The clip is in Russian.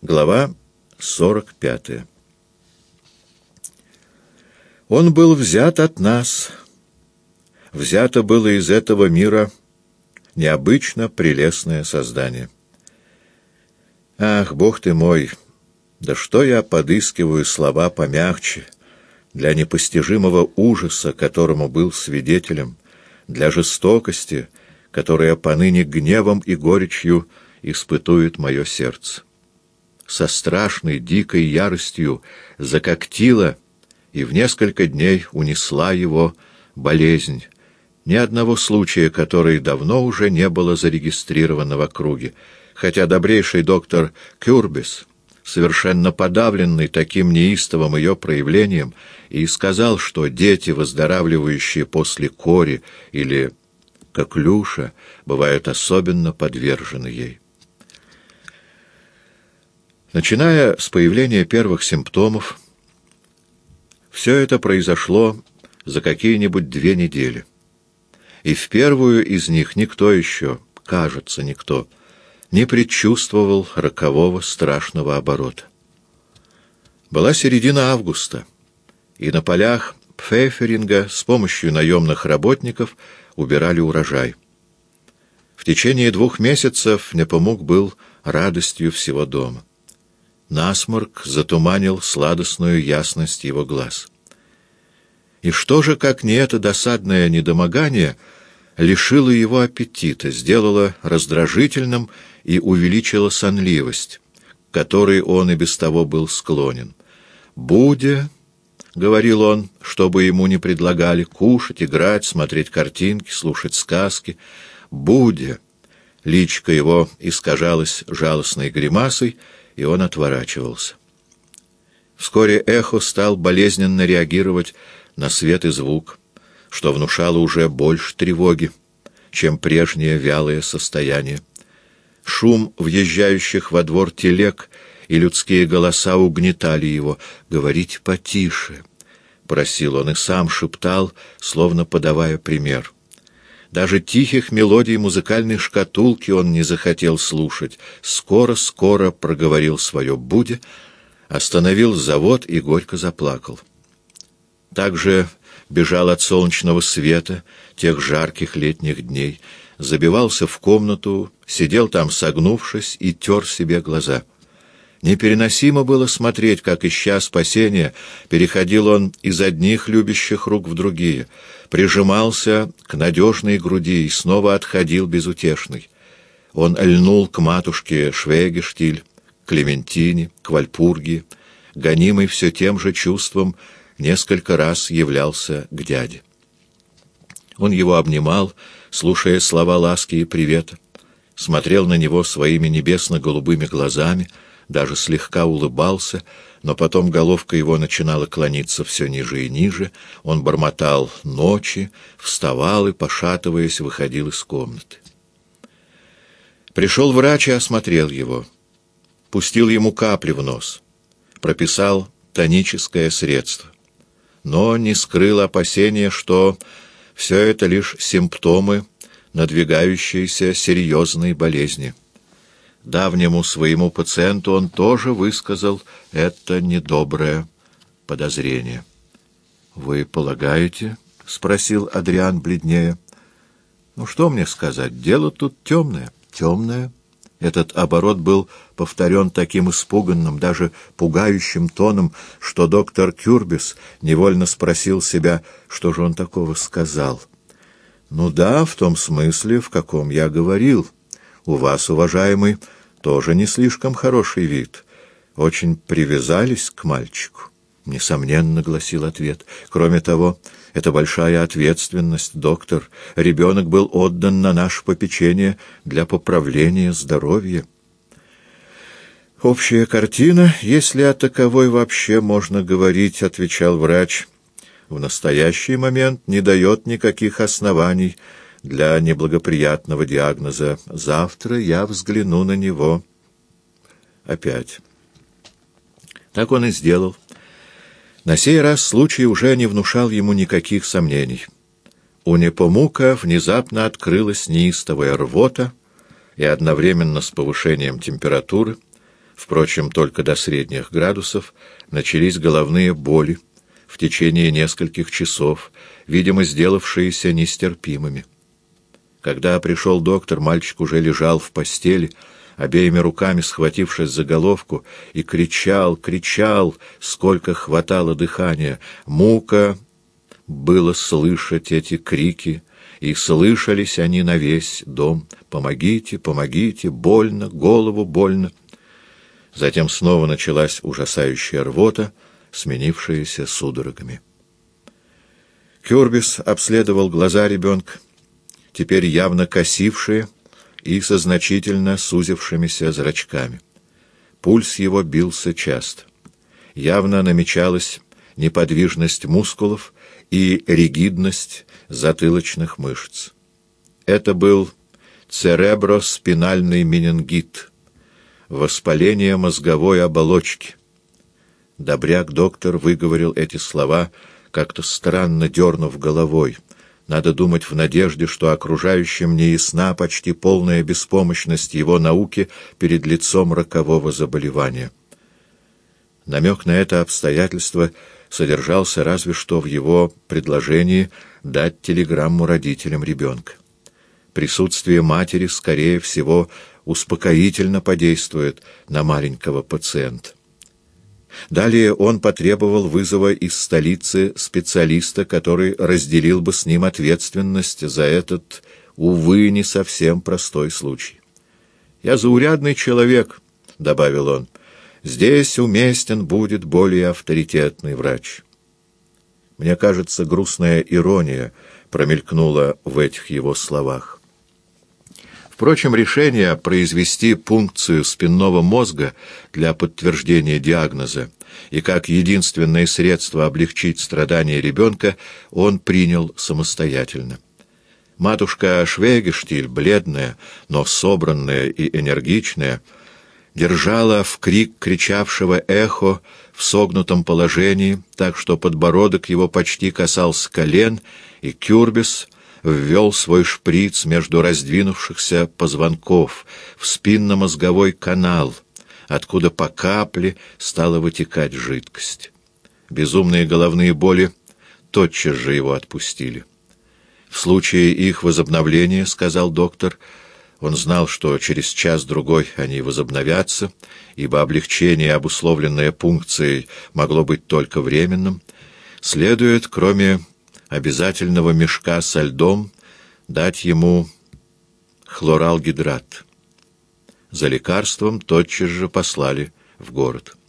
Глава 45. Он был взят от нас, взято было из этого мира необычно прелестное создание. Ах, Бог ты мой, да что я подыскиваю слова помягче для непостижимого ужаса, которому был свидетелем, для жестокости, которая поныне гневом и горечью испытует мое сердце. Со страшной дикой яростью закоктила и в несколько дней унесла его болезнь, ни одного случая, который давно уже не было зарегистрировано в округе, хотя добрейший доктор Кюрбис, совершенно подавленный таким неистовым ее проявлением, и сказал, что дети, выздоравливающие после кори или коклюша, бывают особенно подвержены ей. Начиная с появления первых симптомов, все это произошло за какие-нибудь 2 недели. И в первую из них никто еще, кажется, никто, не предчувствовал рокового страшного оборота. Была середина августа, и на полях Пфефферинга с помощью наемных работников убирали урожай. В течение 2 месяцев Непомук был радостью всего дома. Насморк затуманил сладостную ясность его глаз. И что же, как не это досадное недомогание, лишило его аппетита, сделало раздражительным и увеличило сонливость, к которой он и без того был склонен. «Будя», — говорил он, чтобы ему не предлагали кушать, играть, смотреть картинки, слушать сказки, «Будя». Личико его искажалось жалостной гримасой, и он отворачивался. Вскоре эхо стал болезненно реагировать на свет и звук, что внушало уже больше тревоги, чем прежнее вялое состояние. Шум въезжающих во двор телег и людские голоса угнетали его. «Говорите потише», — просил он и сам шептал, словно подавая пример. Даже тихих мелодий музыкальной шкатулки он не захотел слушать. Скоро проговорил свое «Будя», остановил завод и горько заплакал. Также бежал от солнечного света тех жарких летних дней, забивался в комнату, сидел там согнувшись и тер себе глаза. Непереносимо было смотреть, как, ища спасения, переходил он из одних любящих рук в другие, прижимался к надежной груди и снова отходил безутешный. Он льнул к матушке Швегештиль, к Клементине, к Вальпургии, гонимый все тем же чувством, несколько раз являлся к дяде. Он его обнимал, слушая слова ласки и привета, смотрел на него своими небесно-голубыми глазами, даже слегка улыбался, но потом головка его начинала клониться все ниже и ниже, он бормотал ночи, вставал и, пошатываясь, выходил из комнаты. Пришел врач и осмотрел его, пустил ему капли в нос, прописал тоническое средство, но не скрыл опасения, что все это лишь симптомы надвигающейся серьезной болезни. Давнему своему пациенту он тоже высказал это недоброе подозрение. «Вы полагаете?» — спросил Адриан бледнее. «Ну, что мне сказать? Дело тут темное». «Темное?» Этот оборот был повторен таким испуганным, даже пугающим тоном, что доктор Кюрбис невольно спросил себя, что же он такого сказал. «Ну да, в том смысле, в каком я говорил. У вас, уважаемый, тоже не слишком хороший вид. Очень привязались к мальчику». «Несомненно», — гласил ответ. «Кроме того, это большая ответственность, доктор. Ребенок был отдан на наше попечение для поправления здоровья». «Общая картина, если о таковой вообще можно говорить», — отвечал врач, — «в настоящий момент не дает никаких оснований для неблагоприятного диагноза. Завтра я взгляну на него опять». Так он и сделал. На сей раз случай уже не внушал ему никаких сомнений. У Непомука внезапно открылась неистовая рвота, и одновременно с повышением температуры Впрочем, только до средних градусов начались головные боли в течение нескольких часов, видимо, сделавшиеся нестерпимыми. Когда пришел доктор, мальчик уже лежал в постели, обеими руками схватившись за головку, и кричал, сколько хватало дыхания. Мука было слышать эти крики, и слышались они на весь дом. «Помогите, помогите! Больно! Голову больно!» Затем снова началась ужасающая рвота, сменившаяся судорогами. Кюрбис обследовал глаза ребенка, теперь явно косившие и со значительно сузившимися зрачками. Пульс его бился часто. Явно намечалась неподвижность мускулов и ригидность затылочных мышц. Это был цереброспинальный менингит, воспаление мозговой оболочки. Добряк-доктор выговорил эти слова, как-то странно дернув головой. Надо думать в надежде, что окружающим не ясна почти полная беспомощность его науки перед лицом рокового заболевания. Намек на это обстоятельство содержался разве что в его предложении дать телеграмму родителям ребенка. Присутствие матери, скорее всего, успокоительно подействует на маленького пациента. Далее он потребовал вызова из столицы специалиста, который разделил бы с ним ответственность за этот, увы, не совсем простой случай. «Я заурядный человек», — добавил он, — «здесь уместен будет более авторитетный врач». Мне кажется, грустная ирония промелькнула в этих его словах. Впрочем, решение произвести пункцию спинного мозга для подтверждения диагноза и как единственное средство облегчить страдания ребенка он принял самостоятельно. Матушка Швейгештиль, бледная, но собранная и энергичная, держала в крик кричавшего эхо в согнутом положении, так что подбородок его почти касался колен, и Кюрбис ввел свой шприц между раздвинувшихся позвонков в спинномозговой канал, откуда по капле стала вытекать жидкость. Безумные головные боли тотчас же его отпустили. В случае их возобновления, сказал доктор, он знал, что через час-другой они возобновятся, ибо облегчение, обусловленное пункцией, могло быть только временным, следует, кроме обязательного мешка со льдом, дать ему хлоралгидрат. За лекарством тотчас же послали в город.